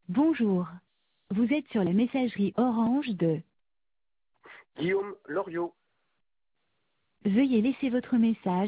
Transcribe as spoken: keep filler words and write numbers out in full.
Bonjour. Vous êtes sur la messagerie Orange de Guillaume Loriot. Veuillez laisser votre message